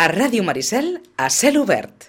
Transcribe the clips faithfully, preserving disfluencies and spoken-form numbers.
A Ràdio Maricel, a cel obert.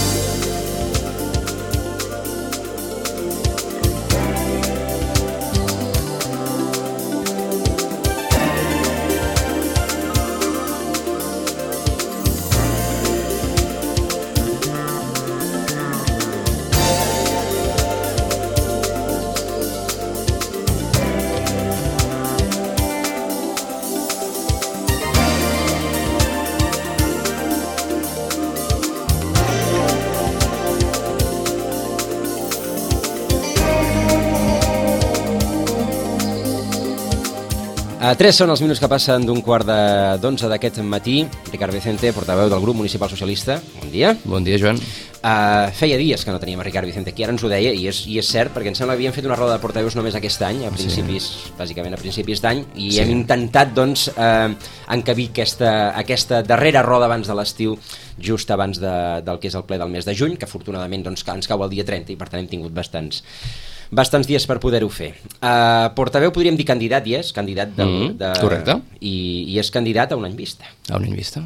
A tres són els minuts que passen d'un quart d'onze d'aquest matí. Ricard Vicente, portaveu del grup municipal socialista. Bon dia. Bon dia, Joan. Uh, feia dies que no teníem a Ricard Vicente aquí, ara ens ho deia, i és, i és cert, perquè em sembla que havíem fet una roda de portaveus només aquest any, a principis, sí. bàsicament a principis d'any, i sí. hem intentat, doncs, uh, encabir aquesta, aquesta darrera roda abans de l'estiu, just abans de, del que és el ple del mes de juny, que afortunadament doncs, ens cau el dia trenta, i per tant hem tingut bastants... bastants dies per poder-ho fer. Uh, portaveu podríem dir candidat, i és candidat del, mm, de, correcte. I, i és candidat a un any vista. A un any vista.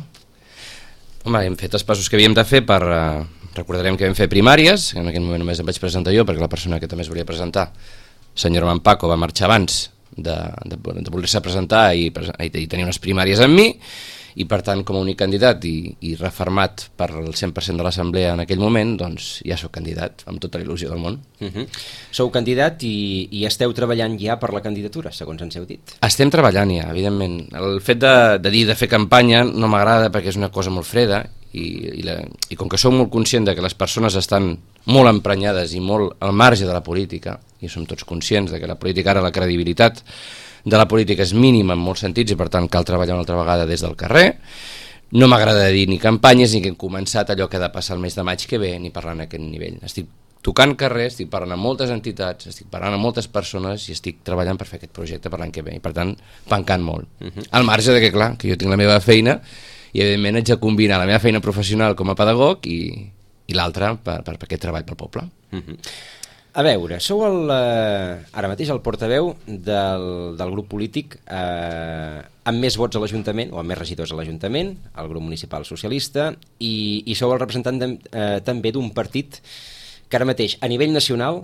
Home, hem fet els passos que havíem de fer per... Uh, recordarem que vam fer primàries, en aquell moment només em vaig presentar jo, perquè la persona que també es volia presentar, senyor Manpaco, va marxar abans de, de, de voler-se presentar i, i, i tenir unes primàries amb mi, i per tant, com a únic candidat i, i refermat per el cent per cent de l'assemblea en aquell moment, doncs ja sóc candidat, amb tota la il·lusió del món. Uh-huh. Sou candidat i, i esteu treballant ja per la candidatura, segons ens heu dit? Estem treballant ja, evidentment. El fet de, de dir de fer campanya no m'agrada perquè és una cosa molt freda i, i, la, i com que soc molt conscient de que les persones estan molt emprenyades i molt al marge de la política, i som tots conscients de que la política ara, la credibilitat de la política és mínima en molts sentits i per tant cal treballar una altra vegada des del carrer. No m'agrada dir ni campanyes ni que hem començat allò que ha de passar el mes de maig que ve ni parlar en aquest nivell. Estic tocant carrer, estic parlant amb moltes entitats, estic parlant amb moltes persones i estic treballant per fer aquest projecte per l'any que ve i per tant pancant molt. Uh-huh. Al marge de que clar, que jo tinc la meva feina i evidentment haig de combinar la meva feina professional com a pedagog i, i l'altra per, per, per aquest treball pel poble. Uh-huh. A veure, sou el, eh, ara mateix el portaveu del, del grup polític eh, amb més vots a l'Ajuntament, o amb més regidors a l'Ajuntament, el grup municipal socialista, i, i sou el representant de, eh, també d'un partit que ara mateix, a nivell nacional,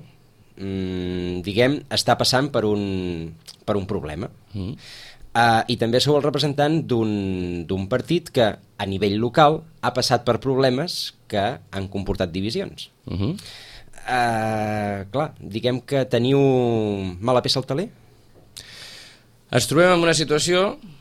mmm, diguem, està passant per un, per un problema. Mm. Uh, I també sou el representant d'un d'un partit que, a nivell local, ha passat per problemes que han comportat divisions. Mhm. Uh, Uh, clar, diguem que teniu mala peça al taler? Ens trobem en una situació,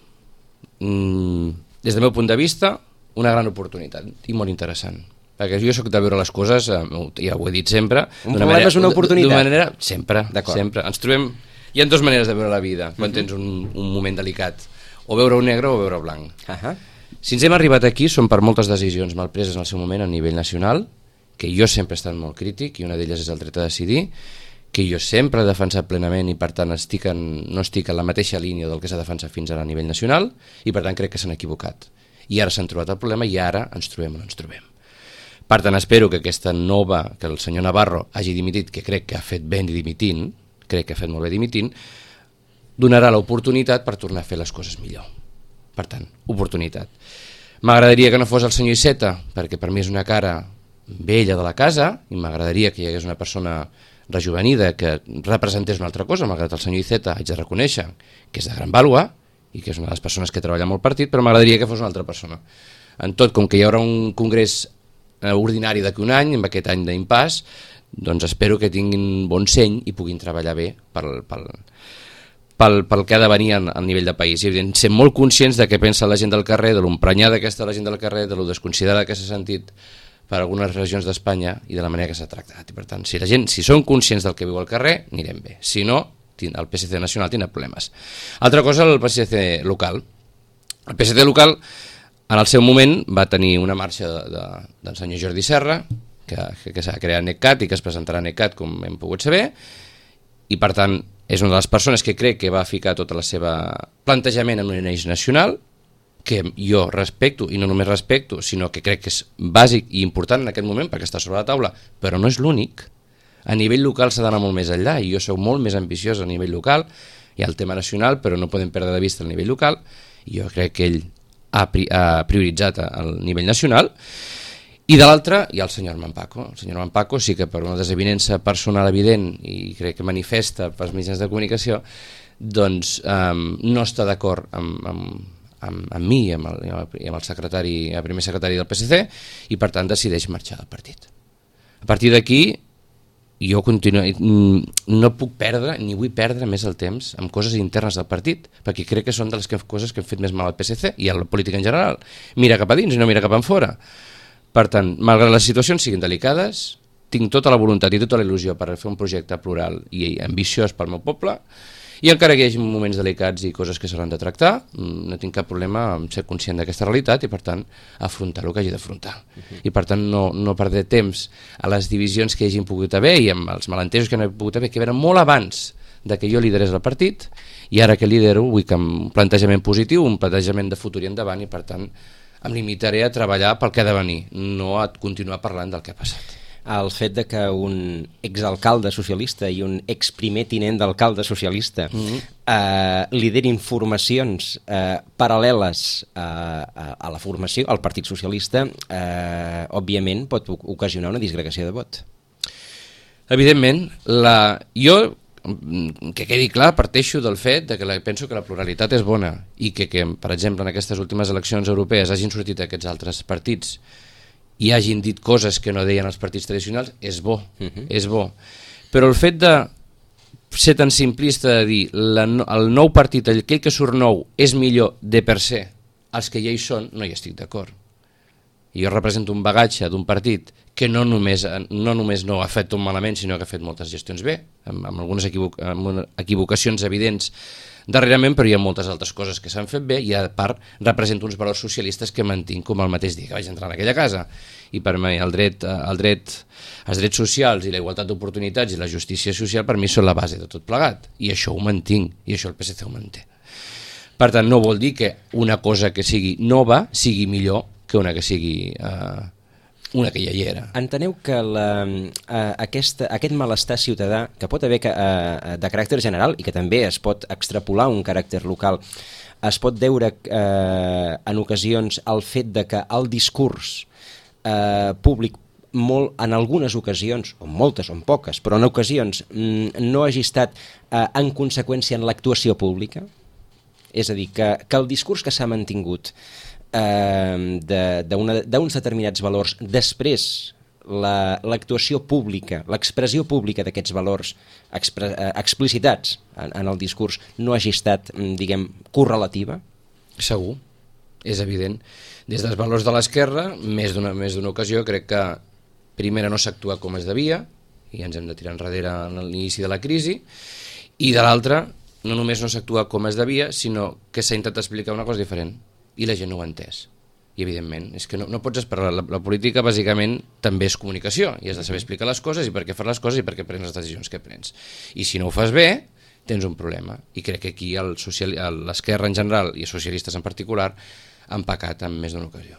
mm, des del meu punt de vista, una gran oportunitat i molt interessant. Perquè jo soc de veure les coses, ja ho he dit sempre... Un problema manera, és una oportunitat? D'una manera, sempre, sempre. Ens trobem... Hi ha dues maneres de veure la vida, quan uh-huh. tens un, un moment delicat. O veure-ho negre o veure-ho blanc. Uh-huh. Si ens hem arribat aquí, són per moltes decisions mal preses en el seu moment a nivell nacional, que jo sempre he estat molt crític, i una d'elles és el dret a decidir, que jo sempre he defensat plenament i per tant estic en, no estic en la mateixa línia del que s'ha defensat fins ara a nivell nacional, i per tant crec que s'han equivocat. I ara s'han trobat el problema i ara ens trobem on ens trobem. Per tant, espero que aquesta nova, que el senyor Navarro hagi dimitit, que crec que ha fet ben dimitint, crec que ha fet molt bé dimitint, donarà l'oportunitat per tornar a fer les coses millor. Per tant, oportunitat. M'agradaria que no fos el senyor Iceta, perquè per mi és una cara vella de la casa, i m'agradaria que hi hagués una persona rejuvenida que representés una altra cosa. Malgrat el senyor Iceta, haig de reconèixer que és de gran vàlua i que és una de les persones que treballa molt partit, però m'agradaria que fos una altra persona. En tot, com que hi haurà un congrés ordinari d'aquí un any, amb aquest any d'impàs, doncs espero que tinguin bon seny i puguin treballar bé pel, pel, pel, pel que ha de venir a nivell de país. I evident, ser molt conscients de què pensa la gent del carrer, de l'emprenyada que està la gent del carrer, de lo desconsiderada que s'ha sentit per algunes regions d'Espanya i de la manera que s'ha tractat. I per tant, si la gent, si són conscients del que viu al carrer, anirem bé. Si no, el P S C nacional tindrà problemes. Altra cosa, el P S C local. El P S C local, en el seu moment, va tenir una marxa de, de, del senyor Jordi Serra, que, que, que s'ha creat NetCat i que es presentarà a NetCat, com hem pogut saber, i per tant, és una de les persones que crec que va ficar tot el seu plantejament en un eix nacional, que jo respecto, i no només respecto, sinó que crec que és bàsic i important en aquest moment perquè està sobre la taula, però no és l'únic. A nivell local s'ha d'anar molt més enllà i jo soc molt més ambiciós a nivell local. Hi ha el tema nacional, però no podem perdre de vista el nivell local, i jo crec que ell ha, pri ha prioritzat al nivell nacional, i de l'altra hi ha el senyor Armand Paco. El senyor Armand Paco sí que per una desavinença personal evident i crec que manifesta pels mitjans de comunicació, doncs um, no està d'acord amb, amb, amb, amb mi i amb el, i amb el secretari, el primer secretari del P S C, i per tant decideix marxar del partit. A partir d'aquí jo continuo, no puc perdre ni vull perdre més el temps amb coses internes del partit, perquè crec que són de les que, coses que han fet més mal al P S C i a la política en general. Mira cap a dins i no mira cap enfora. Per tant, malgrat les situacions siguin delicades, tinc tota la voluntat i tota la il·lusió per fer un projecte plural i ambiciós pel meu poble, i encara que hi hagi moments delicats i coses que s'hauran de tractar, no tinc cap problema en ser conscient d'aquesta realitat i per tant afrontar el que hagi d'afrontar. Uh-huh. I per tant no, no perdré temps a les divisions que hi hagin pogut haver i amb els malentesos que no he pogut haver, que eren molt abans de que jo liderés el partit, i ara que lidero vull que amb un plantejament positiu, un plantejament de futur i endavant, i per tant em limitaré a treballar pel que ha de venir, no a continuar parlant del que ha passat. El fet de que un exalcalde socialista i un exprimer tinent d'alcalde socialista mm-hmm. eh, liderin formacions eh, paral·leles a, a, a la formació, al Partit Socialista, eh, òbviament pot ocasionar una disgregació de vot. Evidentment, la... jo... que quedi clar, parteixo del fet de que la, penso que la pluralitat és bona i que, que, per exemple, en aquestes últimes eleccions europees hagin sortit aquests altres partits i hagin dit coses que no deien els partits tradicionals, és bo, uh-huh. és bo. Però el fet de ser tan simplista de dir la, el nou partit, aquell que surt nou, és millor de per se els que ja hi són, no hi estic d'acord. Jo represento un bagatge d'un partit que no només, no només no ha fet tot malament, sinó que ha fet moltes gestions bé, amb, amb algunes equivoc amb equivocacions evidents darrerament, però hi ha moltes altres coses que s'han fet bé, i a part represento uns valors socialistes que mantinc com el mateix dia que vaig entrar en aquella casa. I per mi el dret, el dret, els drets socials i la igualtat d'oportunitats i la justícia social per mi són la base de tot plegat, i això ho mantinc, i això el P S C ho manté. Per tant, no vol dir que una cosa que sigui nova sigui millor que una que sigui eh, una que ja hi era. Enteneu que la, eh, aquesta, aquest malestar ciutadà, que pot haver que, eh, de caràcter general i que també es pot extrapolar un caràcter local, es pot veure eh, en ocasions el fet de que el discurs eh, públic molt, en algunes ocasions, o moltes o poques, però en ocasions no hagi estat eh, en conseqüència en l'actuació pública? És a dir, que, que el discurs que s'ha mantingut d'uns determinats valors, després l'actuació la, pública, l'expressió pública d'aquests valors expre, explicitats en, en el discurs no hagi estat, diguem, correlativa? Segur, és evident. Des dels valors de l'esquerra, més d'una més d'una ocasió, crec que primera no s'actua com es devia, i ens hem de tirar enrere a l'inici de la crisi, i de l'altra, no només no s'actua com es devia, sinó que s'ha intentat explicar una cosa diferent, i la gent no ho ha entès. I evidentment, és que no, no pots esperar. La, la política bàsicament també és comunicació, i has de saber explicar les coses i per què fas les coses i per què prens les decisions que prens. I si no ho fas bé, tens un problema. I crec que aquí l'esquerra en general i els socialistes en particular han pecat en més d'una ocasió.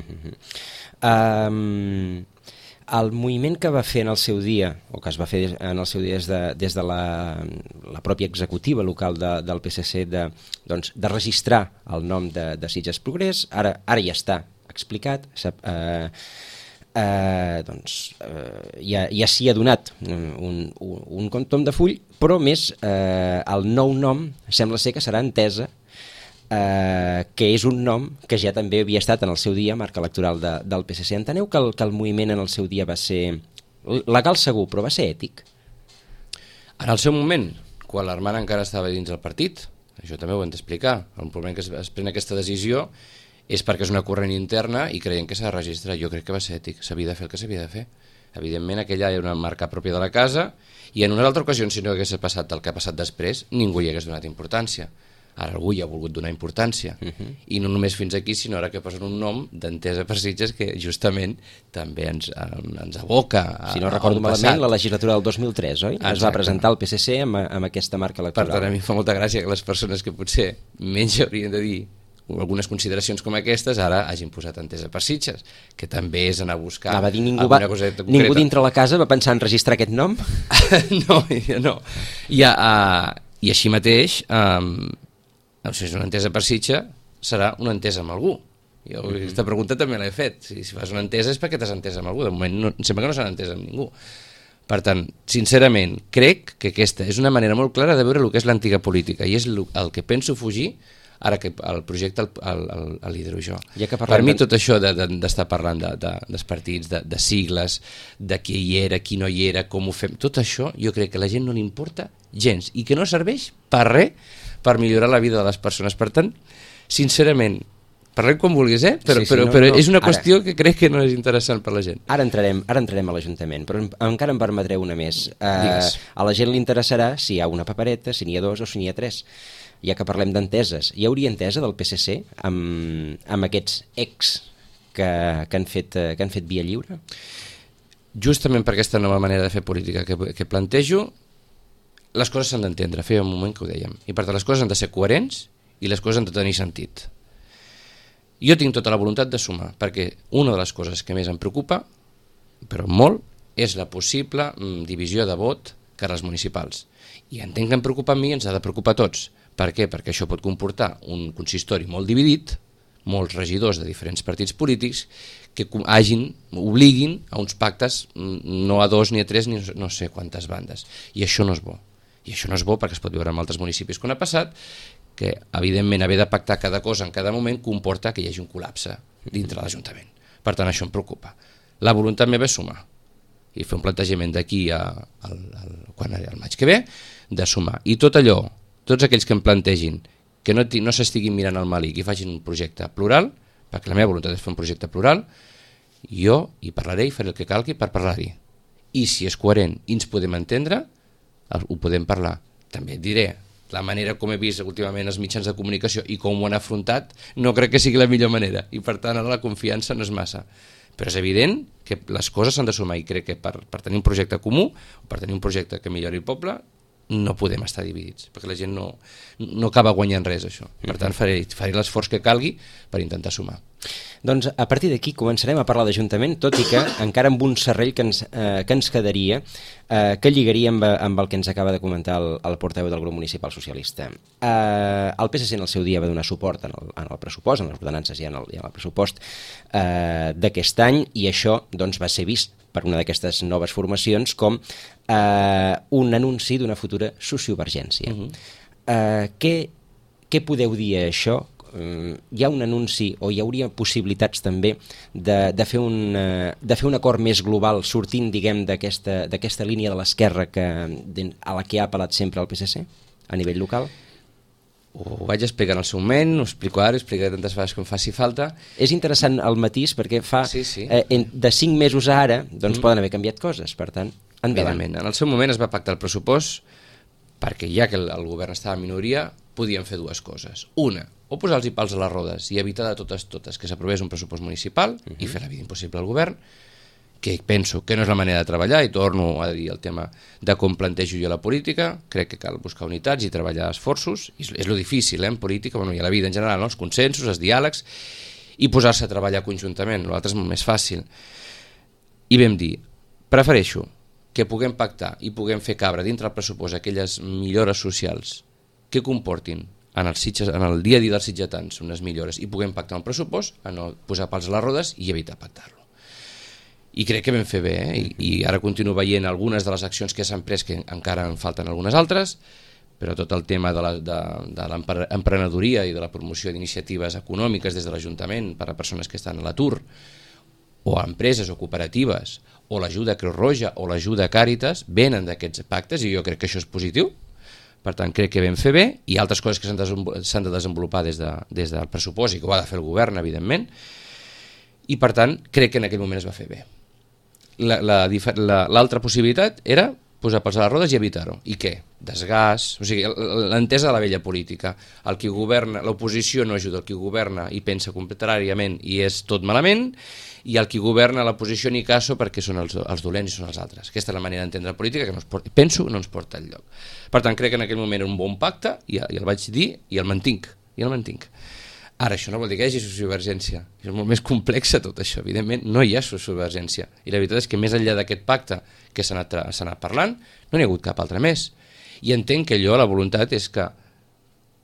um, el moviment que va fer en el seu dia, o que es va fer en el seu dia des de, des de la, la pròpia executiva local de, del P S C de, doncs, de registrar el nom de, de Sitges Progrés, ara, ara ja està explicat, eh, eh, doncs, eh, ja, ja s'hi ha donat un, un, un tom de full, però més eh, el nou nom sembla ser que serà entesa, Uh, que és un nom que ja també havia estat en el seu dia marca electoral de, del P S C. Enteneu que el, que el moviment en el seu dia va ser legal segur, però va ser ètic? En el seu moment, quan l'Armand encara estava dins del partit, això també ho hem d'explicar, el moment que es, es pren aquesta decisió és perquè és una corrent interna i creiem que s'ha de registrar. Jo crec que va ser ètic, s'havia de fer el que s'havia de fer. Evidentment aquella era una marca pròpia de la casa, i en una altra ocasió, si no hagués passat el que ha passat després, ningú hi hagués donat importància. Ara algú hi ha volgut donar importància, uh-huh. i no només fins aquí, sinó ara que posen un nom d'Entesa per Sitges que justament també ens, ens aboca a, si no recordo malament, la legislatura del dos mil tres, oi? Exacte. Es va presentar el P S C amb, amb aquesta marca electoral. Per tant, a mi fa molta gràcia que les persones que potser menys haurien de dir algunes consideracions com aquestes ara hagin posat Entesa per Sitges, que també és anar a buscar ah, va dir, ningú, va, ningú dintre la casa va pensar en registrar aquest nom? no, no. I, uh, i així mateix... Um, o sigui, és una Entesa per Sitges serà una entesa amb algú. Jo mm-hmm. aquesta pregunta també l'he fet. Si, si fas una entesa és perquè t'has entès amb algú. De moment no, em sembla que no s'han entès amb ningú. Per tant, sincerament, crec que aquesta és una manera molt clara de veure el que és l'antiga política i és el que penso fugir ara que el projecte el, el, el, el lidero jo. Ja per mi tot això d'estar de, de, parlant de, de, dels partits, de, de sigles, de qui hi era, qui no hi era, com ho fem, tot això jo crec que a la gent no li importa gens i que no serveix per res per millorar la vida de les persones. Per tant, sincerament, parlem quan vulguis, eh? Però, sí, sí, però, no, però no, és una qüestió ara, que crec que no és interessant per la gent. Ara entrarem, ara entrarem a l'Ajuntament, però encara em permetreu una més. Uh, a la gent li interessarà si hi ha una papereta, si n'hi ha dos o si n'hi ha tres. Ja que parlem d'enteses, hi hauria entesa del P S C amb, amb aquests ex que, que, han fet, que han fet via lliure? Justament per aquesta nova manera de fer política que, que plantejo, les coses s'han d'entendre, feia un moment que ho dèiem, i per tant les coses han de ser coherents i les coses han de tenir sentit. Jo tinc tota la voluntat de sumar, perquè una de les coses que més em preocupa, però molt, és la possible mm, divisió de vot cara als municipals. I entenc que em preocupa a mi i ens ha de preocupar a tots. Per què? Perquè això pot comportar un consistori molt dividit, molts regidors de diferents partits polítics, que hagin, obliguin a uns pactes no a dos ni a tres ni no sé quantes bandes. I això no és bo. I això no és bo perquè es pot veure en altres municipis quan ha passat, que evidentment haver de pactar cada cosa en cada moment comporta que hi hagi un col·lapse dintre l'Ajuntament. Per tant, això em preocupa. La voluntat meva és sumar i fer un plantejament d'aquí a, a, a, quan al maig que ve, de sumar. I tot allò, tots aquells que em plantegin que no, no s'estiguin mirant al malic i facin un projecte plural, perquè la meva voluntat és fer un projecte plural, jo hi parlaré i faré el que calgui per parlar-hi. I si és coherent i ens podem entendre, ho podem parlar. També et diré, la manera com he vist últimament els mitjans de comunicació i com ho han afrontat, no crec que sigui la millor manera, i per tant ara la confiança no és massa. Però és evident que les coses s'han de sumar i crec que per, per tenir un projecte comú, per tenir un projecte que millori el poble, no podem estar dividits, perquè la gent no, no acaba guanyant res, això. Per tant, faré, faré l'esforç que calgui per intentar sumar. Doncs a partir d'aquí començarem a parlar d'Ajuntament, tot i que encara amb un serrell que ens, eh, que ens quedaria, eh, que lligaria amb, amb el que ens acaba de comentar el, el portaveu del grup municipal socialista. Eh, el P S C en el seu dia va donar suport en el, en el pressupost, en les ordenances i en el, i en el pressupost eh, d'aquest any, i això doncs, va ser vist per una d'aquestes noves formacions com eh, un anunci d'una futura sociovergència. Uh-huh. eh, què, què podeu dir a això? Uh, hi ha un anunci o hi hauria possibilitats també de, de, fer un, uh, de fer un acord més global sortint, diguem, d'aquesta d'aquesta línia de l'esquerra que, a la que ha apel·lat sempre el P S C a nivell local? Ho vaig explicar en el seu moment, ho explico ara, ho explicaré tantes vegades com faci falta. És interessant el matís perquè fa sí, sí. Eh, de cinc mesos a ara doncs mm. poden haver canviat coses, per tant, endavant. En el seu moment es va pactar el pressupost perquè ja que el, el govern estava en minoria podien fer dues coses. Una, o posar-los pals a les rodes i evitar de totes totes que s'aprovés un pressupost municipal uh-huh. i fer la vida impossible al govern, que penso que no és la manera de treballar, i torno a dir el tema de com plantejo jo la política. Crec que cal buscar unitats i treballar esforços, i és, és lo difícil, eh, en política, bueno, i a la vida en general, no? Els consensos, els diàlegs, i posar-se a treballar conjuntament, l'altre és molt més fàcil. I vam dir, prefereixo que puguem pactar i puguem fer cabre dintre el pressupost aquelles millores socials que comportin en el, sitges, en el dia a dia dels sitgetans unes millores i puguem pactar un pressupost, a no posar pals a les rodes i evitar pactar-lo. I crec que vam fer bé, eh? I, i ara continuo veient algunes de les accions que s'han pres, que encara en falten algunes altres, però tot el tema de, la, de, de l'emprenedoria i de la promoció d'iniciatives econòmiques des de l'Ajuntament per a persones que estan a l'atur, o a empreses o cooperatives, o l'ajuda a Creu Roja o l'ajuda a Càritas, venen d'aquests pactes i jo crec que això és positiu. Per tant, crec que vam fer bé, i altres coses que s'han de desenvolupar des, de, des del pressupost i que ho ha de fer el govern, evidentment, i per tant, crec que en aquell moment es va fer bé. La, la, la, l'altra possibilitat era posar pals a les rodes i evitar-ho. I què? Desgast, o sigui, l'entesa de la vella política. El qui governa, l'oposició no ajuda el qui governa i pensa contràriament i és tot malament, i el qui governa l'oposició ni caso perquè són els, els dolents i són els altres. Aquesta és la manera d'entendre la política que no es porta, penso no ens porta enlloc. Per tant, crec que en aquell moment era un bon pacte i, i el vaig dir i el mantinc. I el mantinc. Ara, això no vol dir que hi hagi sociovergència. És molt més complex tot això. Evidentment, no hi ha sociovergència. I la veritat és que més enllà d'aquest pacte que s'ha anat, s'ha anat parlant, no n'hi ha hagut cap altre més. I entenc que allò, la voluntat és que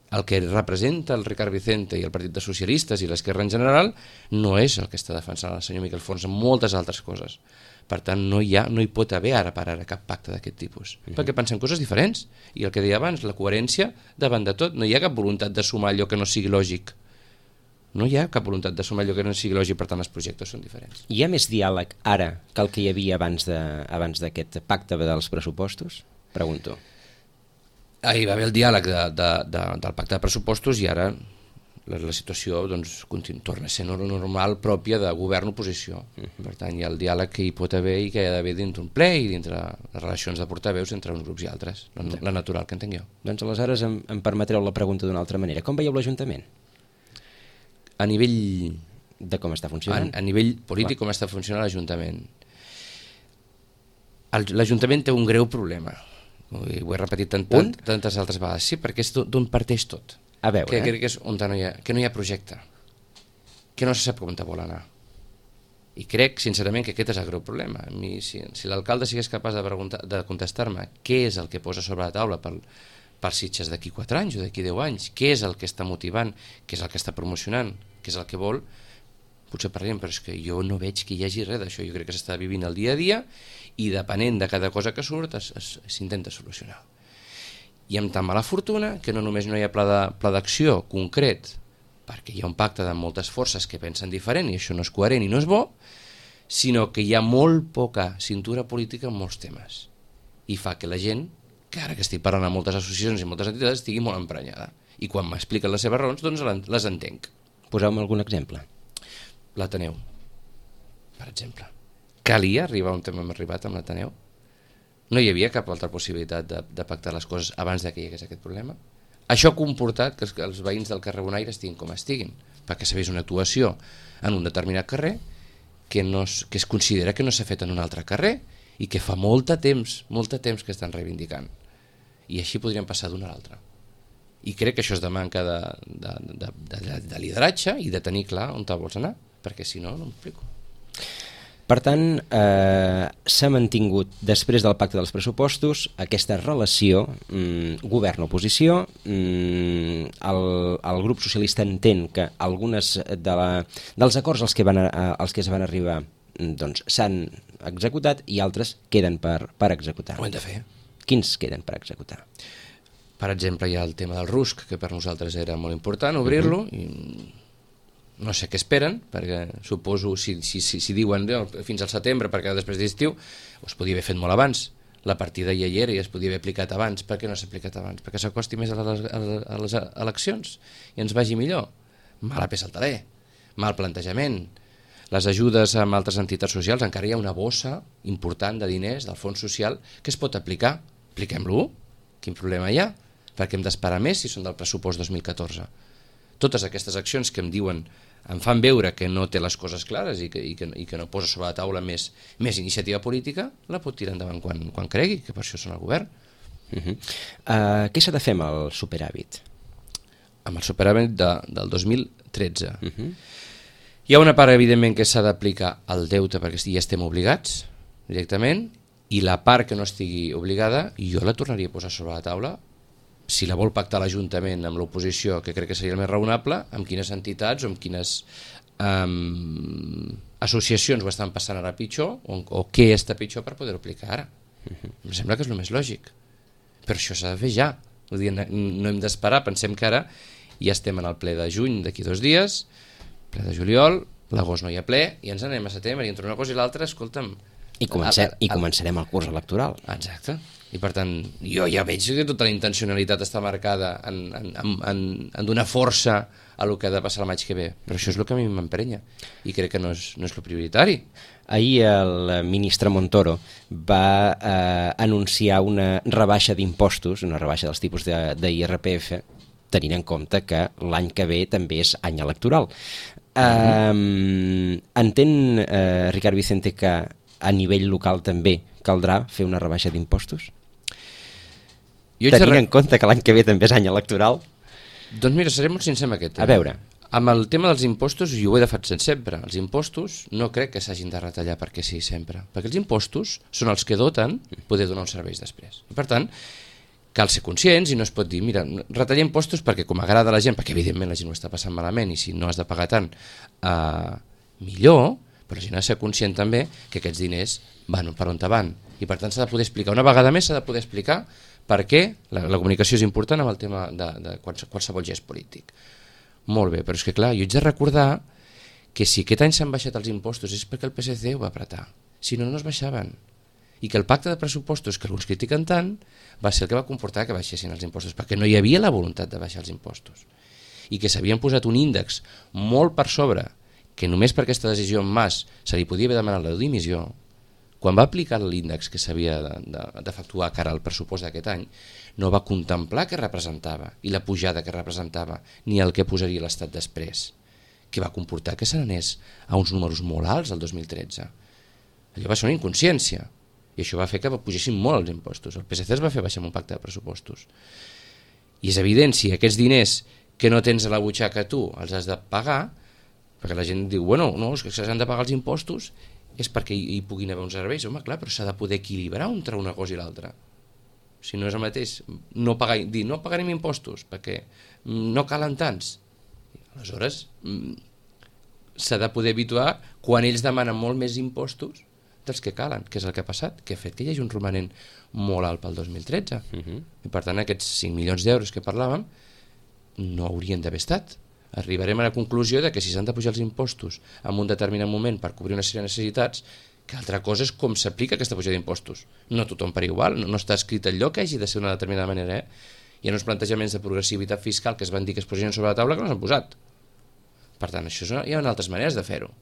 el que representa el Ricard Vicente i el Partit de Socialistes i l'Esquerra en general no és el que està defensant el senyor Miquel Forns en moltes altres coses. Per tant, no hi, ha, no hi pot haver ara per ara cap pacte d'aquest tipus, uh-huh. perquè pensen coses diferents, i el que deia abans, la coherència davant de tot, no hi ha cap voluntat de sumar allò que no sigui lògic. No hi ha cap voluntat de sumar allò que no sigui lògic, per tant els projectes són diferents. Hi ha més diàleg ara que el que hi havia abans de, abans d'aquest pacte dels pressupostos? Pregunto. Ahir va haver el diàleg de, de, de, del pacte de pressupostos i ara la, la situació doncs, continu, torna a ser normal pròpia de govern-oposició. Uh-huh. Per tant, hi ha el diàleg que hi pot haver i que hi ha d'haver dintre un ple i dintre les relacions de portaveus entre uns grups i altres, la, la natural que entenc jo. Doncs aleshores em, em permetreu la pregunta d'una altra manera. Com veieu l'Ajuntament? A nivell... De com està funcionant? A, a nivell polític, Clar. Com està funcionant l'Ajuntament. L'Ajuntament té un greu problema. Ho he repetit tant, tant, tantes altres vegades. Sí, perquè és d'on parteix tot. A veure, que, eh? que, és on no hi ha, que no hi ha projecte, que no se sap com te vol anar. I crec, sincerament, que aquest és el greu problema. A mi, si, si l'alcalde sigués capaç de, de contestar-me què és el que posa sobre la taula per, per Sitges d'aquí quatre anys o d'aquí deu anys, què és el que està motivant, què és el que està promocionant, què és el que vol, potser parlem, però és que jo no veig que hi hagi res d'això. Jo crec que s'està vivint el dia a dia i depenent de cada cosa que surt s'intenta solucionar. I amb tan mala fortuna que no només no hi ha pla d'acció concret, perquè hi ha un pacte de moltes forces que pensen diferent i això no és coherent i no és bo, sinó que hi ha molt poca cintura política en molts temes. I fa que la gent, que ara que estic parlant amb moltes associacions i moltes entitats, estigui molt emprenyada. I quan m'expliquen les seves raons, doncs les entenc. Poseu-me algun exemple. L'Ateneu, per exemple. Calia arribar on hem arribat amb l'Ateneu? No hi havia cap altra possibilitat de, de pactar les coses abans que hi hagués aquest problema? Això ha comportat que els, que els veïns del carrer Bonaire estiguin com estiguin, perquè s'ha vist una actuació en un determinat carrer que, no es, que es considera que no s'ha fet en un altre carrer i que fa molt de temps, molt de temps que estan reivindicant. I així podríem passar d'una a l'altra. I crec que això és de manca de, de, de, de, de lideratge i de tenir clar on te vols anar, perquè si no, no m'explico. Per tant, eh, s'ha mantingut, després del pacte dels pressupostos, aquesta relació mm, govern-oposició. Mm, el, el grup socialista entén que algunes de la, dels acords als que, van a, als que es van arribar doncs, s'han executat i altres queden per, per executar. Ho hem de fer. Quins queden per executar? Per exemple, hi ha el tema del rusc, que per nosaltres era molt important obrir-lo, uh-huh. i no sé què esperen, perquè suposo si, si, si, si diuen no, fins al setembre perquè després d'estiu, es podia haver fet molt abans. La partida ja hi era i es podia haver aplicat abans. Per què no s'ha aplicat abans? Perquè s'acosti més a les, a les eleccions i ens vagi millor. Mala peça al taler, mal plantejament. Les ajudes amb altres entitats socials, encara hi ha una bossa important de diners del fons social que es pot aplicar. Apliquem-lo. Quin problema hi ha? Perquè hem d'esperar més si són del pressupost dos mil catorze. Totes aquestes accions que em diuen, em fan veure que no té les coses clares i que, i que, i que no posa sobre la taula més, més iniciativa política, la pot tirar endavant quan, quan cregui, que per això són al govern. Uh-huh. uh, què s'ha de fer amb el superàvit? Amb el superàvit de, del dos mil tretze. Uh-huh. Hi ha una part, evidentment, que s'ha d'aplicar al deute perquè ja estem obligats directament, i la part que no estigui obligada, jo la tornaria a posar sobre la taula. Si la vol pactar l'Ajuntament amb l'oposició, que crec que seria el més raonable, amb quines entitats o amb quines um, associacions ho estan passant ara pitjor, o, o què està pitjor per poder-ho aplicar ara. Uh-huh. Em sembla que és el més lògic. Però això s'ha de fer ja. Vull dir, no hem d'esperar, pensem que ara ja estem en el ple de juny d'aquí dos dies, ple de juliol, l'agost no hi ha ple, i ens anem a setembre, i entre una cosa i l'altra, escolta'm... I, comencem, a, a, i començarem el curs electoral. Exacte. I per tant, jo ja veig que tota la intencionalitat està marcada en, en, en, en donar força a el que ha de passar el maig que ve, però això és el que a mi m'emprenya i crec que no és, no és el prioritari. Ahir el ministre Montoro va eh, anunciar una rebaixa d'impostos, una rebaixa dels tipus de, de I R P F, tenint en compte que l'any que ve també és any electoral. Mm-hmm. eh, entén eh, Ricard Vicente que a nivell local també caldrà fer una rebaixa d'impostos? Jo tenint re... en compte que l'any que ve també és any electoral? Doncs mira, seré molt sincer amb aquest tema. A veure. Amb el tema dels impostos, jo ho he defensat sempre. Els impostos no crec que s'hagin de retallar perquè sí, sempre. Perquè els impostos són els que doten poder donar uns serveis després. I per tant, cal ser conscients i no es pot dir, mira, retallar impostos perquè com agrada a la gent, perquè evidentment la gent ho està passant malament i si no has de pagar tant, eh, millor, però la gent ha de ser conscient també que aquests diners van per on te van. I per tant s'ha de poder explicar, una vegada més s'ha de poder explicar per què la, la comunicació és important amb el tema de, de qualsevol gest polític. Molt bé, però és que clar, jo haig de recordar que si aquest any s'han baixat els impostos és perquè el P S C ho va apretar, si no, no es baixaven. I que el pacte de pressupostos que alguns critiquen tant va ser el que va comportar que baixessin els impostos, perquè no hi havia la voluntat de baixar els impostos. I que s'havien posat un índex molt per sobre, que només per aquesta decisió en Mas se li podia haver demanat la dimissió, quan va aplicar l'índex que s'havia d'efectuar cara al pressupost d'aquest any, no va contemplar què representava i la pujada que representava, ni el que posaria l'Estat després, que va comportar que se n'anés a uns números molt alts el dos mil tretze. Allò va ser una inconsciència. I això va fer que pugessin molt els impostos. El P S C es va fer baixar amb un pacte de pressupostos. I és evident, si aquests diners que no tens a la butxaca tu els has de pagar, perquè la gent diu, bueno, no, és que s'han de pagar els impostos és perquè hi, hi puguin haver uns serveis. Home, clar, però s'ha de poder equilibrar entre una cosa i l'altra. Si no és el mateix, no pagar, dir, no pagarem impostos perquè no calen tants. Aleshores, s'ha de poder habituar quan ells demanen molt més impostos dels que calen, que és el que ha passat, que ha fet que hi hagi un romanent molt alt pel dos mil tretze. Uh-huh. I per tant aquests cinc milions d'euros que parlàvem no haurien d'haver estat. Arribarem a la conclusió de que si s'han de pujar els impostos en un determinat moment per cobrir una sèrie de necessitats, que altra cosa és com s'aplica aquesta pujada d'impostos. No tothom per igual, no, no està escrit allò que hagi de ser d'una determinada manera. Eh? Hi ha uns plantejaments de progressivitat fiscal que es van dir que es posarien sobre la taula que no s'han posat. Per tant, això és, hi ha altres maneres de fer-ho.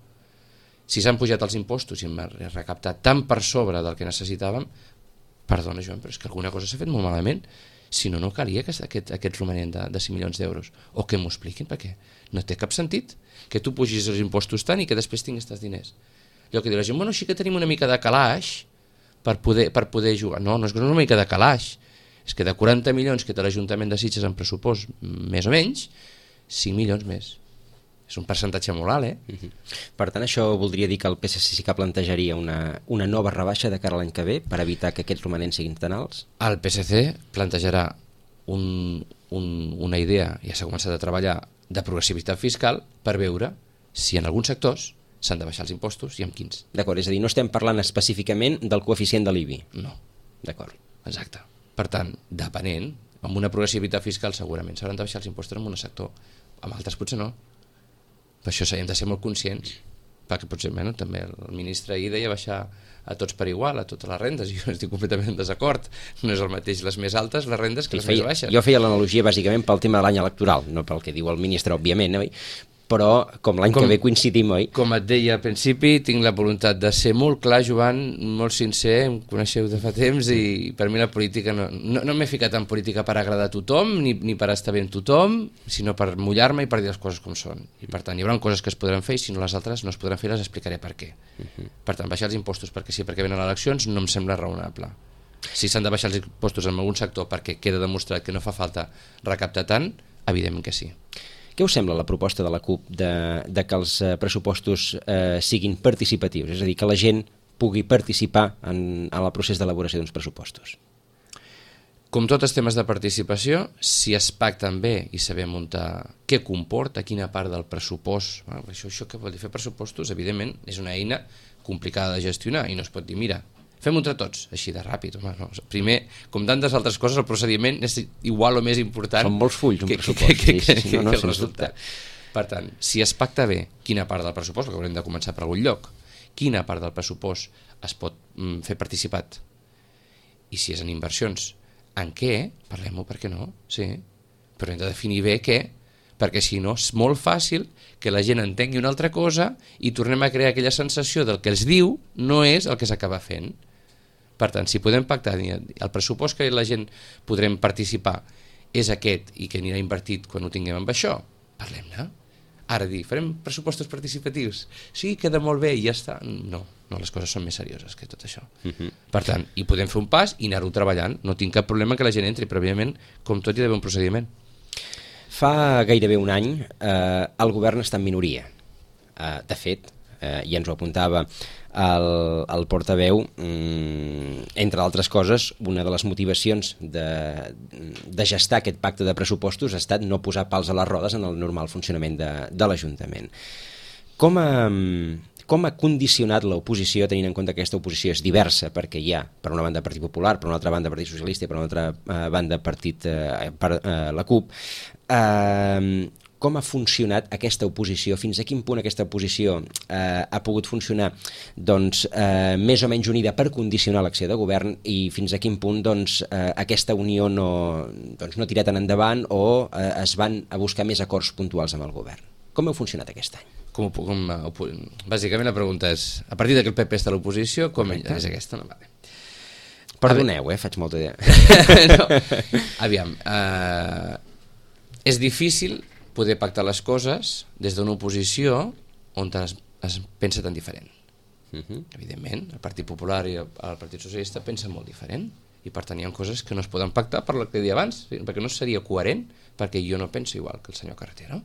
Si s'han pujat els impostos i hem recaptat tant per sobre del que necessitàvem, perdona Joan, però és que alguna cosa s'ha fet molt malament, si no, no calia aquest, aquest, aquest romanent de, de cinc milions d'euros. O que m'ho expliquin, perquè no té cap sentit que tu pugis els impostos tant i que després tinguis els diners. Allò que diu la gent, bueno, sí que tenim una mica de calaix per poder, per poder jugar. No, no és que no és una mica de calaix, és que de quaranta milions que té l'Ajuntament de Sitges en pressupost, més o menys, cinc milions més. És un percentatge molt alt, eh? Uh-huh. Per tant, això voldria dir que el P S C sí que plantejaria una, una nova rebaixa de cara a l'any que ve per evitar que aquests romanents siguin tan alts? El P S C plantejarà un, un, una idea, ja s'ha començat a treballar, de progressivitat fiscal per veure si en alguns sectors s'han de baixar els impostos i en quins. D'acord, és a dir, no estem parlant específicament del coeficient de l'I B I. No. D'acord. Exacte. Per tant, depenent, amb una progressivitat fiscal segurament s'hauran de baixar els impostos en un sector, amb altres potser no. Per això hem de ser molt conscients, perquè potser bueno, també el ministre ahir deia baixar a tots per igual, a totes les rendes, i jo estic completament en desacord. No és el mateix les més altes, les rendes, que les feia, més baixes. Jo feia l'analogia bàsicament pel tema de l'any electoral, no pel que diu el ministre, òbviament, oi? Però com l'any que ve coincidim, oi? Com et deia al principi, tinc la voluntat de ser molt clar, Joan, molt sincer, em coneixeu de fa temps i per mi la política no, no, no m'he ficat en política per agradar a tothom ni, ni per estar bé amb tothom, sinó per mullar-me i per dir les coses com són. I per tant, hi haurà coses que es podran fer i si no les altres no es podran fer, les explicaré per què. Uh-huh. Per tant, baixar els impostos perquè sí, perquè venen eleccions no em sembla raonable. Si s'han de baixar els impostos en algun sector perquè queda demostrat que no fa falta recaptar tant, evidentment que sí. Què us sembla la proposta de la CUP de, de que els eh, pressupostos eh, siguin participatius? És a dir, que la gent pugui participar en, en el procés d'elaboració d'uns pressupostos? Com tots els temes de participació, si es pacten bé i sabem muntar què comporta, quina part del pressupost, bueno, això, això que vol dir fer pressupostos, evidentment, és una eina complicada de gestionar i no es pot dir, mira, fem-ho entre tots, així de ràpid. Home, no. Primer, com tantes altres coses, el procediment és igual o més important. Són molts fulls, un que, pressupost. Que, que, que, sí, sí, no, no, que el resultat. Per tant, si es pacta bé quina part del pressupost, perquè haurem de començar per algun lloc, quina part del pressupost es pot mm, fer participat, i si és en inversions, en què? Parlem-ho, per què no? Sí. Però hem de definir bé què, perquè si no és molt fàcil que la gent entengui una altra cosa i tornem a crear aquella sensació del que els diu no és el que s'acaba fent. Per tant, si podem pactar el pressupost que la gent podrem participar és aquest i que anirà invertit quan ho tinguem amb això, parlem-ne. Ara dir, farem pressupostos participatius, sí, queda molt bé i ja està. No, no, les coses són més serioses que tot això. Uh-huh. Per tant, hi podem fer un pas i anar-ho treballant. No tinc cap problema que la gent entri, però òbviament, com tot, hi ha d'haver un procediment. Fa gairebé un any eh, el govern està en minoria. Eh, de fet, eh, i ens ho apuntava el, el portaveu, mm, entre altres coses, una de les motivacions de, de gestar aquest pacte de pressupostos ha estat no posar pals a les rodes en el normal funcionament de, de l'Ajuntament. Com a... Com ha condicionat l'oposició, tenint en compte que aquesta oposició és diversa, perquè hi ha, per una banda, Partit Popular, per una altra banda, Partit Socialista, i per una altra eh, banda, Partit, eh, per, eh, la CUP, eh, com ha funcionat aquesta oposició? Fins a quin punt aquesta oposició eh, ha pogut funcionar doncs, eh, més o menys unida per condicionar l'acció de govern, i fins a quin punt doncs, eh, aquesta unió no, doncs, no tira tant endavant o eh, es van a buscar més acords puntuals amb el govern? Com heu funcionat aquest any? Com, com, bàsicament la pregunta és, a partir que el P P està a l'oposició, com Correcte. És aquesta? No, vale. Perdoneu, eh, faig molta idea. No, aviam, eh, és difícil poder pactar les coses des d'una oposició on es, es pensa tan diferent. Uh-huh. Evidentment, el Partit Popular i el, el Partit Socialista pensen molt diferent, i per tant hi ha coses que no es poden pactar per el que deia abans, perquè no seria coherent, perquè jo no penso igual que el senyor Carretero.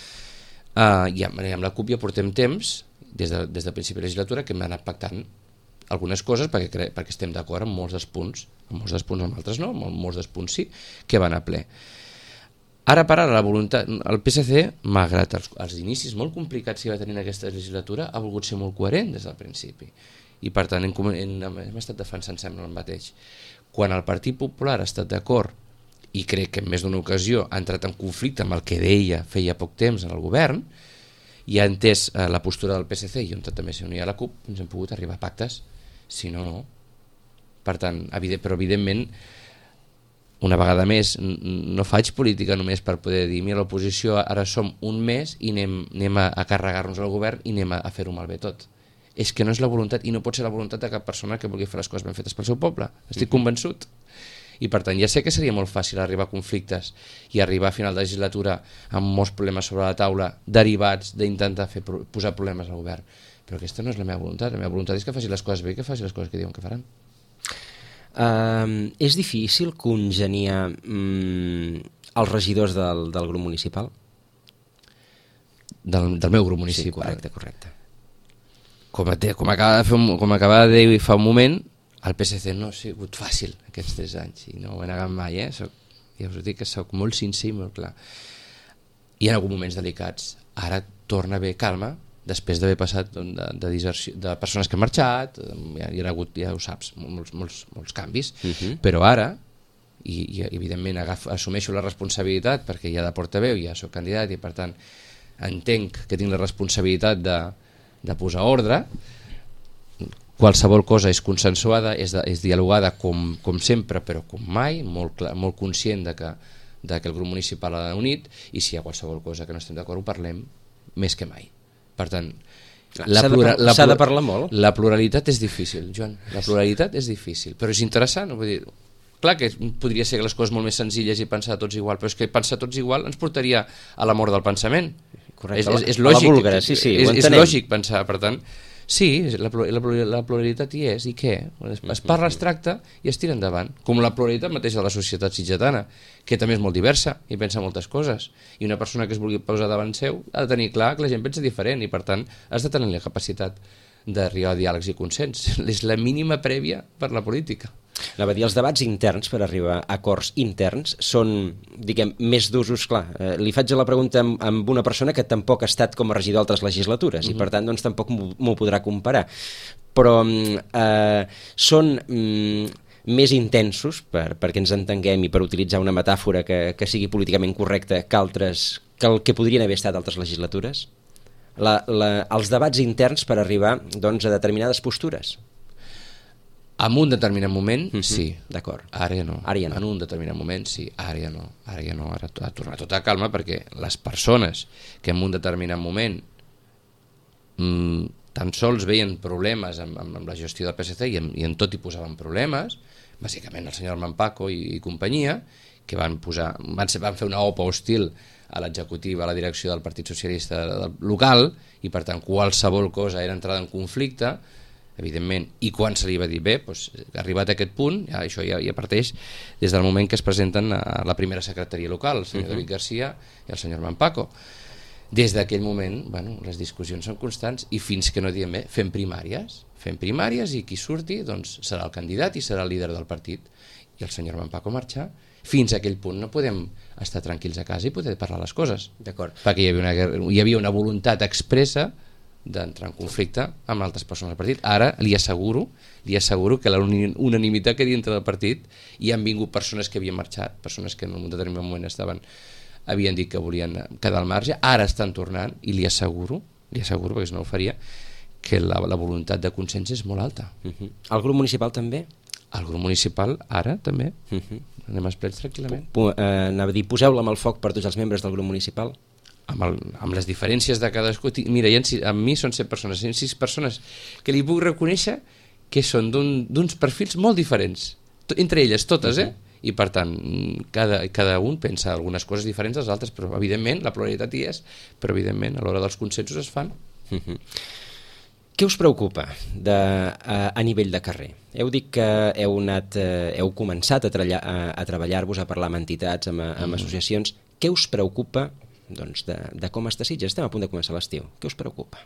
Uh, i amb, amb la CUP ja portem temps, des de, des del principi de legislatura, que hem anat pactant algunes coses perquè, cre perquè estem d'acord amb molts dels punts, amb molts dels punts, amb altres no, amb molts dels punts sí, que van a ple. Ara per ara la voluntat, el P S C, malgrat els, els inicis molt complicats que va tenir en aquesta legislatura, ha volgut ser molt coherent des del principi. I per tant hem, hem, hem estat defensant sempre el mateix. Quan el Partit Popular ha estat d'acord, i crec que en més d'una ocasió ha entrat en conflicte amb el que deia feia poc temps en el govern, i ha entès eh, la postura del P S C i on també s'unia a la CUP, ens hem pogut arribar a pactes, si no, no. Per tant, evident, però evidentment, una vegada més, no faig política només per poder dir, mira, l'oposició ara som un mes i anem, anem a, a carregar-nos al govern i anem a, a fer-ho malbé tot. És que no és la voluntat, i no pot ser la voluntat de cap persona que vulgui fer les coses ben fetes pel seu poble. Estic convençut. I per tant ja sé que seria molt fàcil arribar a conflictes i arribar a final de legislatura amb molts problemes sobre la taula derivats d'intentar fer posar problemes al govern, però aquesta no és la meva voluntat. La meva voluntat és que faci les coses bé i que faci les coses que diuen que faran. Uh, és difícil congeniar um, els regidors del, del grup municipal? Del, del meu grup municipal? Sí, correcte, correcte. Com, a, com, acaba de fer un, com acaba de dir fa un moment, el P S C no ha sigut fàcil aquests tres anys i no ho he negat mai, eh? Soc, ja us ho dic que soc molt sincer i molt clar. Hi ha alguns moments delicats, ara torna a haver calma després d'haver passat de, de, deserció, de persones que han marxat, ja, hi ha hagut, ja ho saps, molts, molts, molts canvis, uh-huh. Però ara, i, i evidentment agaf, assumeixo la responsabilitat perquè ja de portaveu, ja soc candidat i per tant entenc que tinc la responsabilitat de, de posar ordre. Qualsevol cosa és consensuada, és, de, és dialogada com, com sempre, però com mai, molt, clar, molt conscient de que, de que el grup municipal ha unit, i si hi ha qualsevol cosa que no estem d'acord ho parlem més que mai. Per tant, s'ha de, par la, de parlar molt? La pluralitat és difícil, Joan, la pluralitat és difícil, però és interessant, vull dir, clar que podria ser les coses molt més senzilles i pensar tots igual, però és que pensar tots igual ens portaria a la mort del pensament. Correcte, és, és, és lògic, búlgara, sí, sí, és, és lògic pensar, per tant, sí, la, la, la pluralitat hi és, i què? Es, es parla, es tracta i es tira endavant, com la pluralitat mateixa de la societat sitgetana, que també és molt diversa i pensa moltes coses, i una persona que es vulgui posar davant seu ha de tenir clar que la gent pensa diferent i per tant has de tenir la capacitat d'arribar a diàlegs i consens. És la mínima prèvia per la política. Anava a dir, els debats interns per arribar a acords interns són, diguem, més d'usos, clar. Eh, li faig la pregunta amb, amb una persona que tampoc ha estat com a regidor d'altres legislatures mm-hmm. i per tant doncs tampoc m'ho podrà comparar. Però eh, són mm, més intensos, per, perquè ens entenguem i per utilitzar una metàfora que, que sigui políticament correcta que altres, que el que podrien haver estat altres legislatures? La, la, els debats interns per arribar doncs, a determinades postures. En un determinat moment, mm-hmm. sí. D'acord. Ara ja no. Ara ja no. En un determinat moment, sí. Ara ja no. Ara ja no. Ara ha tornat tota calma perquè les persones que en un determinat moment mmm, tan sols veien problemes amb, amb, amb la gestió del P S C i en, i en tot hi posaven problemes, bàsicament el senyor Armand Paco i, i companyia, que van, posar, van, ser, van fer una O P A hostil a l'executiva, a la direcció del Partit Socialista local, i per tant qualsevol cosa era entrada en conflicte, evidentment, i quan se li va dir bé, doncs, arribat a aquest punt, ja, això ja, ja parteix des del moment que es presenten a la primera secretaria local, el senyor uh-huh. David Garcia i el senyor Armand Paco. Des d'aquell moment, bueno, les discussions són constants i fins que no diem bé, fem primàries, fem primàries i qui surti doncs, serà el candidat i serà el líder del partit. I el senyor Manpaco marxar. Fins a aquell punt no podem estar tranquils a casa i poder parlar les coses. D'acord. Perquè hi havia, una, hi havia una voluntat expressa d'entrar en conflicte amb altres persones del partit. Ara li asseguro, li asseguro que la unanimitat que hi ha dintre del partit hi han vingut persones que havien marxat, persones que en un determinat moment estaven, havien dit que volien quedar al marge, ara estan tornant i li asseguro, li asseguro perquè si no ho faria, que la, la voluntat de consens és molt alta. Uh-huh. El grup municipal també? El grup municipal ara també. Uh-huh. Anem als plets tranquil·lament. P eh, anava a dir, poseu-la amb el foc per tots els membres del grup municipal? Amb, el, amb les diferències de cadascú. Mira, a mi són set persones, hi ha sis persones que li puc reconèixer que són d'uns un, perfils molt diferents, entre elles totes, uh-huh. eh? I per tant, cada, cada un pensa algunes coses diferents dels altres, però evidentment la pluralitat hi és, però evidentment a l'hora dels consensos es fan. Uh-huh. Què us preocupa de, a, a nivell de carrer? Heu dit que heu, anat, eh, heu començat a, treballar, a, a treballar-vos, a parlar amb entitats, amb, amb uh-huh. associacions. Què us preocupa doncs, de, de com està Sitges? Estem a punt de començar l'estiu. Què us preocupa?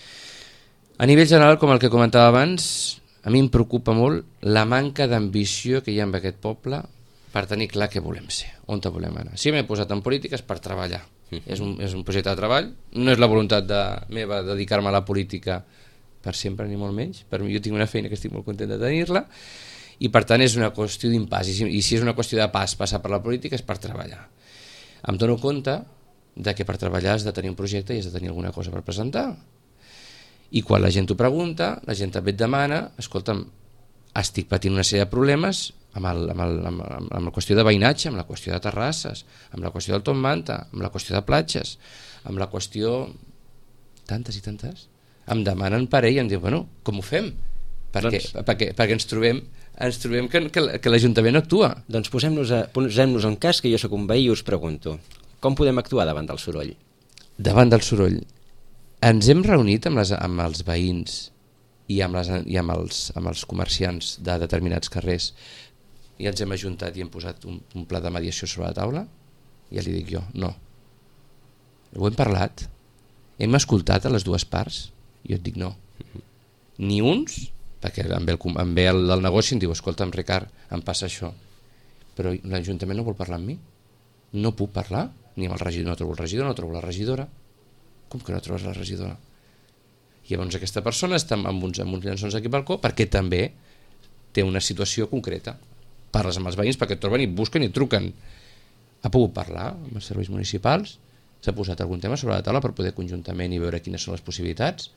A nivell general, com el que comentava abans, a mi em preocupa molt la manca d'ambició que hi ha en aquest poble per tenir clar què volem ser, on te volem anar. Si m'he posat en polítiques per treballar, uh-huh. és, un, és un projecte de treball, no és la voluntat de, meva de dedicar-me a la política per sempre ni molt menys, per mi jo tinc una feina que estic molt content de tenir-la i per tant és una qüestió d'impàs, i, si, i si és una qüestió de pas passar per la política és per treballar. Em dono compte de que per treballar has de tenir un projecte i has de tenir alguna cosa per presentar, i quan la gent t'ho pregunta, la gent també et demana, escolta'm, estic patint una sèrie de problemes amb, el, amb, el, amb, amb, amb la qüestió de veïnatge, amb la qüestió de terrasses, amb la qüestió del Top Manta, amb la qüestió de platges, amb la qüestió tantes i tantes. Em demanen per ell i em diuen, bueno, com ho fem? Perquè, doncs, perquè, perquè ens trobem, ens trobem que, que, que l'Ajuntament actua. Doncs posem-nos posem en cas que jo sóc un veí i us pregunto, com podem actuar davant del soroll? Davant del soroll. Ens hem reunit amb, les, amb els veïns i, amb, les, i amb, els, amb els comerciants de determinats carrers i ens hem ajuntat i hem posat un, un pla de mediació sobre la taula. Ja li dic jo, no. Ho hem parlat, hem escoltat a les dues parts. Jo et dic no. Ni uns, perquè em ve, el, em ve el del negoci i em diu, escolta'm Ricard, em passa això, però l'Ajuntament no vol parlar amb mi, no puc parlar ni amb el regidor, no trobo el regidor, no trobo la regidora. Com que no trobes la regidora? I llavors aquesta persona està amb uns, amb uns llençons aquí al balcó perquè també té una situació concreta. Parles amb els veïns perquè et troben i et busquen i et truquen. Ha pogut parlar amb els serveis municipals? S'ha posat algun tema sobre la taula per poder conjuntament i veure quines són les possibilitats?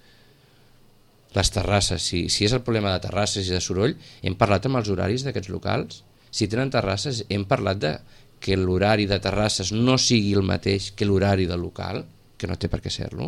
Les terrasses, si, si és el problema de terrasses i de soroll, hem parlat amb els horaris d'aquests locals. Si tenen terrasses, hem parlat de que l'horari de terrasses no sigui el mateix que l'horari del local, que no té per què ser-lo.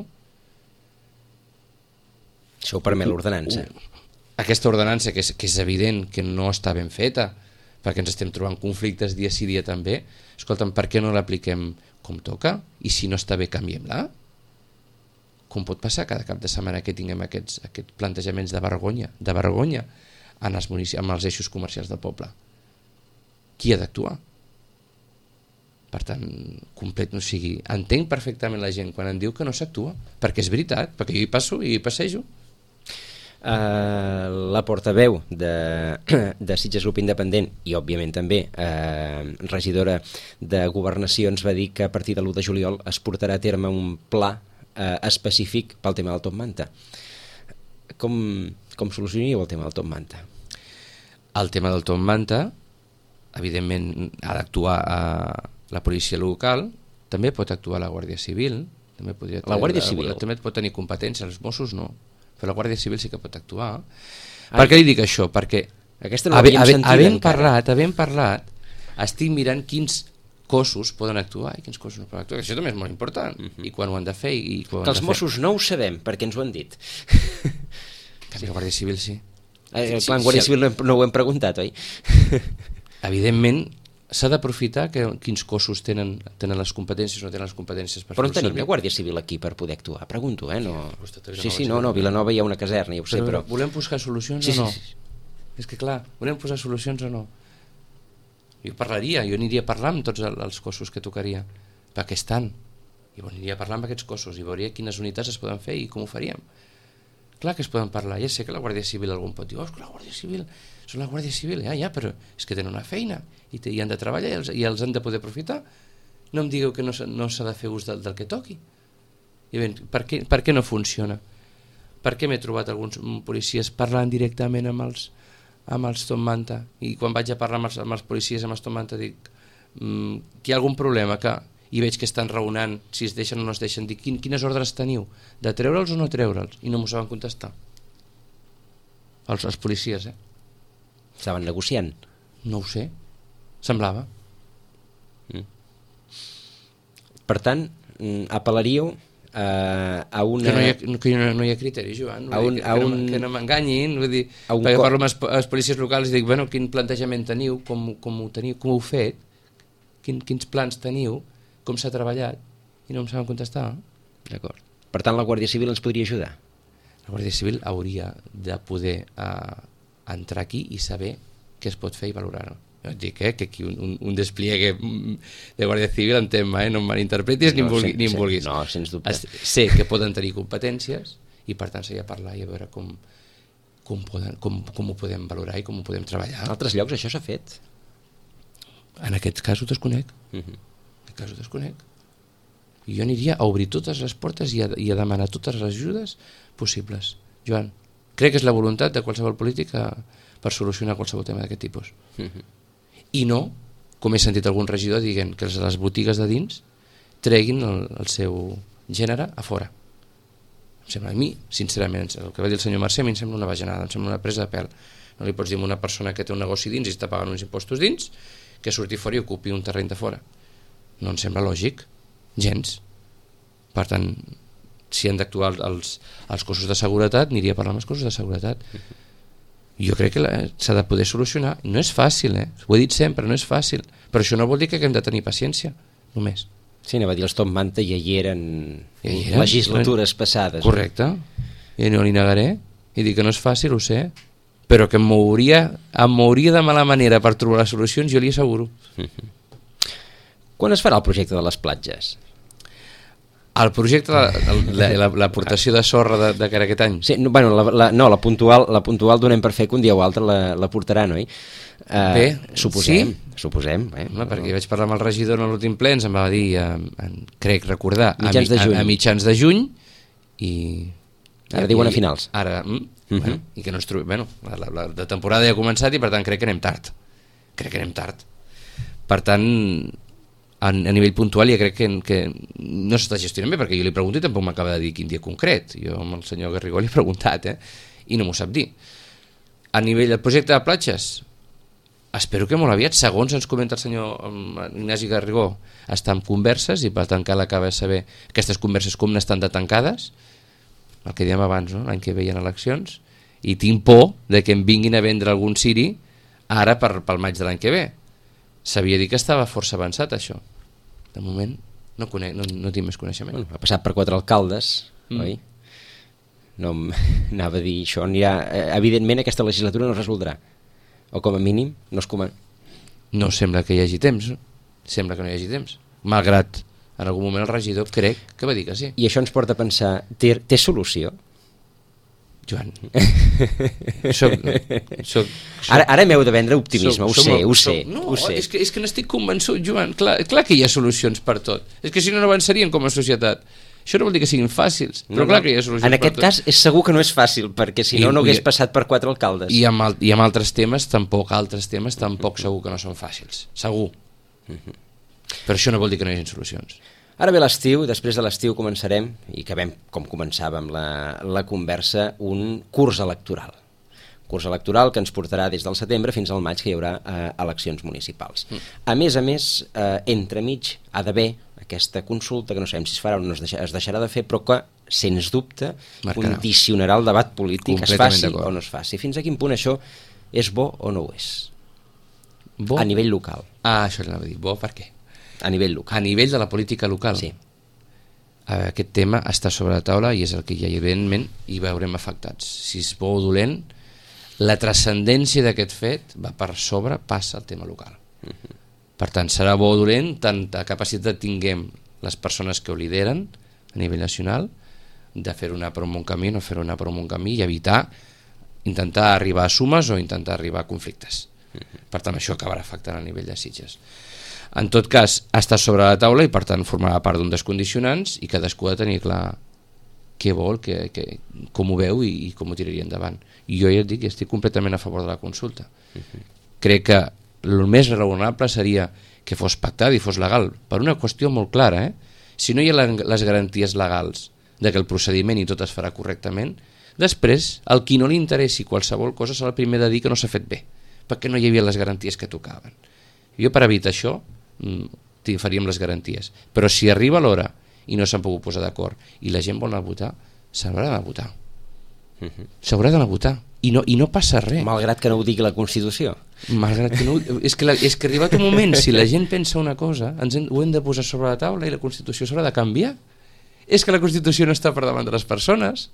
Això ho permet l'ordenança. Aquesta ordenança, que és, que és evident que no està ben feta, perquè ens estem trobant conflictes dia sí dia també, escolta'm, per què no l'apliquem com toca? I si no està bé, canviem-la? Com pot passar cada cap de setmana que tinguem aquests, aquests plantejaments de vergonya, de vergonya en els, munici- en els eixos comercials del poble? Qui ha d'actuar? Per tant, complet no sigui. Entenc perfectament la gent quan em diu que no s'actua, perquè és veritat, perquè jo hi passo i hi passejo. Uh, la portaveu de, de Sitges Grup Independent i òbviament també uh, regidora de Governació ens va dir que a partir de l'u de juliol es portarà a terme un pla uh, específic pel tema del Top Manta. Com, com solucionaríeu el tema del Top Manta? El tema del Top Manta, evidentment ha d'actuar a la policia local, també pot actuar la Guàrdia Civil, també podria la Guàrdia Civil també pot tenir competència, els Mossos no, però la Guàrdia Civil sí que pot actuar. Ai. Per què li dic això? Perquè no havent, havent parlat, havent parlat, estic mirant quins cossos poden actuar i quins cossos no poden actuar. Això també és molt important. Uh-huh. I quan ho han de fer i quan que els Mossos fer. No ho sabem, perquè ens ho han dit. Que la Guàrdia Civil sí. Eh, el plan Guàrdia Civil no ho hem preguntat, oi? Evidentment s'ha d'aprofitar que quins cossos tenen, tenen les competències o no tenen les competències per però on tenim la Guàrdia Civil aquí per poder actuar? Pregunto, eh? No... Sí, sí, no, no, Vilanova hi ha una caserna, ja ho sé, però... però... Volem buscar solucions sí, o no? Sí, sí. És que clar, volem posar solucions o no? Jo parlaria, jo aniria a parlar amb tots els cossos que tocaria, perquè estan. I aniria a parlar amb aquests cossos i veuria quines unitats es poden fer i com ho faríem. Clar que es poden parlar, ja sé que la Guàrdia Civil algun pot dir, oh, és que la Guàrdia Civil, són la Guàrdia Civil, ja, ja, però és que tenen una feina i, te, i han de treballar i els, i els han de poder aprofitar. No em digueu que no s'ha no de fer ús del, del que toqui. I ben, per, què, per què no funciona? Per què m'he trobat alguns policies parlant directament amb els, amb els Tom Manta? I quan vaig a parlar amb els, amb els policies, amb els Tom Manta, dic mm, que hi ha algun problema, que, i veig que estan raonant si es deixen o no es deixen, dic quin, quines ordres teniu? De treure'ls o no treure'ls? I no m'ho saben contestar. Els, els policies, eh? Estaven negociant? No ho sé. Semblava. Mm. Per tant, apel·laríeu Uh, a una... que, no hi ha, que no, no hi ha criteri, Joan, a un, dir, que, a un... que no m'enganyin, vull dir, perquè co... parlo amb els, els policies locals i dic, bueno, quin plantejament teniu, com, com ho teniu, com ho heu fet, quin, quins plans teniu, com s'ha treballat, i no em saben contestar. D'acord. Per tant, la Guàrdia Civil ens podria ajudar? La Guàrdia Civil hauria de poder uh, entrar aquí i saber què es pot fer i valorar-ho. No et dic, eh, que aquí un, un, un despliegue de Guàrdia Civil en tema, eh, no em malinterpretis ni, no, vulgui, sen, ni em vulguis. No, sens dubte. Sé que poden tenir competències i per tant s'ha de parlar i a veure com, com, poden, com, com ho podem valorar i com ho podem treballar. En altres llocs això s'ha fet? En aquest cas ho desconec. Uh -huh. En aquest cas ho desconec. I jo aniria a obrir totes les portes i a, i a demanar totes les ajudes possibles. Joan, crec que és la voluntat de qualsevol polític per solucionar qualsevol tema d'aquest tipus. Uh -huh. I no, com he sentit algun regidor dient que les botigues de dins treguin el, el seu gènere a fora. Em sembla a mi, sincerament, el que va dir el senyor Mercè a mi em sembla una bajanada, em sembla una presa de pèl. No li pots dir a una persona que té un negoci dins i està pagant uns impostos dins que surti fora i ocupi un terreny de fora. No em sembla lògic, gens. Per tant, si han d'actuar els, els cossos de seguretat, aniria a parlar amb els cossos de seguretat. Jo crec que s'ha de poder solucionar. No és fàcil, eh? Ho he dit sempre, no és fàcil. Però això no vol dir que hem de tenir paciència, només. Sí, anava a dir, els Tom Manta ja hi eren, ja hi eren legislatures passades. Correcte. I no li negaré. I dic que no és fàcil, ho sé. Però que em mouria, em mouria de mala manera per trobar les solucions, jo li asseguro. Mm-hmm. Quan es farà el projecte de les platges? El projecte, l'aportació de sorra de, de cara a aquest any? Sí, no, bueno, la, la, no, la puntual, la puntual donem per fer que un dia o altre la, la portaran, oi? Uh, Bé, suposem, sí? Suposem. Eh? No, perquè vaig parlar amb el regidor en l'últim ple, ens em va dir, eh, en, crec recordar, mitjans a, de juny. A, a mitjans de juny, i... Ara diuen a finals. Ara, mm, uh-huh. bueno, i que no ens trobem... Bueno, la, la, la, la temporada ja ha començat i per tant crec que anem tard. Crec que anem tard. Per tant... a nivell puntual ja crec que, que no s'està gestionant bé, perquè jo li pregunto i tampoc m'acaba de dir quin dia concret. Jo amb el senyor Garrigó li he preguntat, eh? I no m'ho sap dir. A nivell del projecte de platges, espero que molt aviat, segons ens comenta el senyor Ignasi Garrigó, està en converses i per tant cal acabar de saber aquestes converses com n'estan de tancades, el que dèiem abans, no? L'any que ve hi ha eleccions, i tinc por de que em vinguin a vendre algun ciri ara per, pel maig de l'any que ve. Sabia dir que estava força avançat això. De moment no, conec, no, no tinc més coneixement. Bueno, ha passat per quatre alcaldes, mm. oi? No anava a dir això. Anirà, evidentment aquesta legislatura no es resoldrà. O com a mínim no es comença. No sembla que hi hagi temps. No? Sembla que no hi hagi temps. Malgrat en algun moment el regidor crec que va dir que sí. I això ens porta a pensar, té, té solució? Joan, soc, soc, soc, ara, ara m'heu de vendre optimisme, soc, ho sé, ho soc, sé. No, ho sé. És, que, és que n'estic convençut, Joan, clar, clar que hi ha solucions per tot. És que si no, no avançarien com a societat. Això no vol dir que siguin fàcils, però no, clar que hi ha solucions en aquest per tot. cas és segur que no és fàcil, perquè si no, I, no hagués i, passat per quatre alcaldes. I amb, el, i amb altres temes, tampoc, altres temes tampoc segur que no són fàcils. Segur. Uh-huh. Però això no vol dir que no hi hagi solucions. Ara ve l'estiu, després de l'estiu començarem, i acabem com començàvem la, la conversa, un curs electoral. Curs electoral que ens portarà des del setembre fins al maig, que hi haurà eh, eleccions municipals. Mm. A més a més, eh, entremig ha d'haver aquesta consulta, que no sabem si es farà o no es, deixa, es deixarà de fer, però que, sens dubte, Marcarà. condicionarà el debat polític, es faci o no es faci. Fins a quin punt això és bo o no ho és? Bo? A nivell local. Ah, això l'anava a dir. Bo per què? A nivell local. A nivell de la política local? Sí. Aquest tema està sobre la taula i és el que ja evidentment hi veurem afectats. Si és bo o dolent, la transcendència d'aquest fet va per sobre, passa al tema local. Uh-huh. Per tant, serà bo o dolent, tanta capacitat tinguem les persones que ho lideren a nivell nacional, de fer una per un bon camí, no fer una per un bon camí i evitar intentar arribar a sumes o intentar arribar a conflictes. Per tant, això acabarà afectant a nivell de Sitges. En tot cas, està sobre la taula i per tant formarà part d'un dels condicionants i cadascú ha de tenir clar què vol, que, que, com ho veu i, i com ho tiraria endavant. I jo ja et dic, estic completament a favor de la consulta. Uh-huh. Crec que el més raonable seria que fos pactat i fos legal, per una qüestió molt clara. Eh? Si no hi ha les garanties legals de que el procediment i tot es farà correctament, després, al qui no li interessi qualsevol cosa serà el primer de dir que no s'ha fet bé, perquè no hi havia les garanties que tocaven. Jo per evitar això t'hi faríem les garanties, però si arriba l'hora i no s'han pogut posar d'acord i la gent vol anar a votar, s'haurà d'anar a votar. Uh-huh. S'haurà d'anar a votar i no, i no passa res. Malgrat que no ho digui la Constitució. Malgrat que no, és, que la, és que arribat un moment, si la gent pensa una cosa, ens hem, ho hem de posar sobre la taula i la Constitució s'haurà de canviar. És que la Constitució no està per davant de les persones.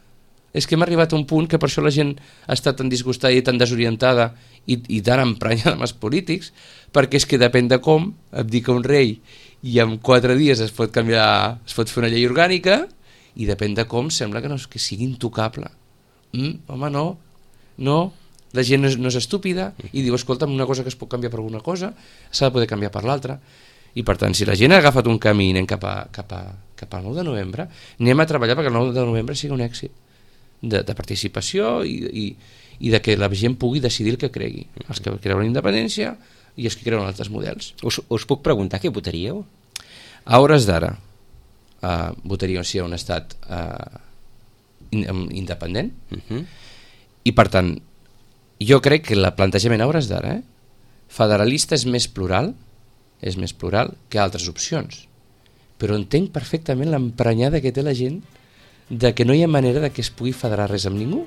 És que hem arribat a un punt que per això la gent està tan disgustada i tan desorientada i, i tan emprenyada amb els polítics, perquè és que depèn de com abdica un rei i en quatre dies es pot canviar, es pot fer una llei orgànica i depèn de com sembla que, no, que sigui intocable. Mm, home, no, no, la gent no és, no és estúpida i diu, escolta'm, una cosa que es pot canviar per alguna cosa s'ha de poder canviar per l'altra. I per tant, si la gent ha agafat un camí i anem cap, a, cap, a, cap al nou de novembre, anem a treballar perquè el nou de novembre sigui un èxit de, de participació i, i, i de que la gent pugui decidir el que cregui, els que creuen en independència i els que creuen en altres models. Us, us puc preguntar què votaríeu? A hores d'ara uh, votaríeu si hi ha un estat uh, in, independent uh-huh. i per tant jo crec que el plantejament a hores d'ara eh, federalista és més plural és més plural que altres opcions, però entenc perfectament l'emprenyada que té la gent de que no hi ha manera de que es pugui federar res amb ningú.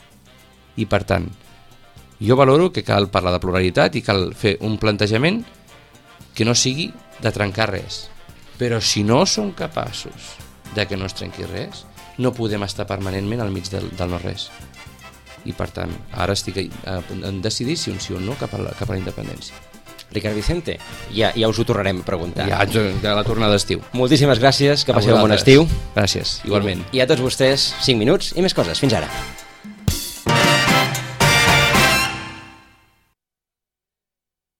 I per tant, jo valoro que cal parlar de pluralitat i cal fer un plantejament que no sigui de trencar res. Però si no som capaços de que no es trenqui res, no podem estar permanentment al mig del, del no-res. I per tant, ara estic a punt de decidir si un sí o un no cap a la, cap a la independència. Ricard Vicente, ja, ja us ho tornarem a preguntar. Ja, de la tornada d'estiu. Moltíssimes gràcies, que passeu un bon estiu. Gràcies, igualment. I, I a tots vostès, cinc minuts i més coses. Fins ara.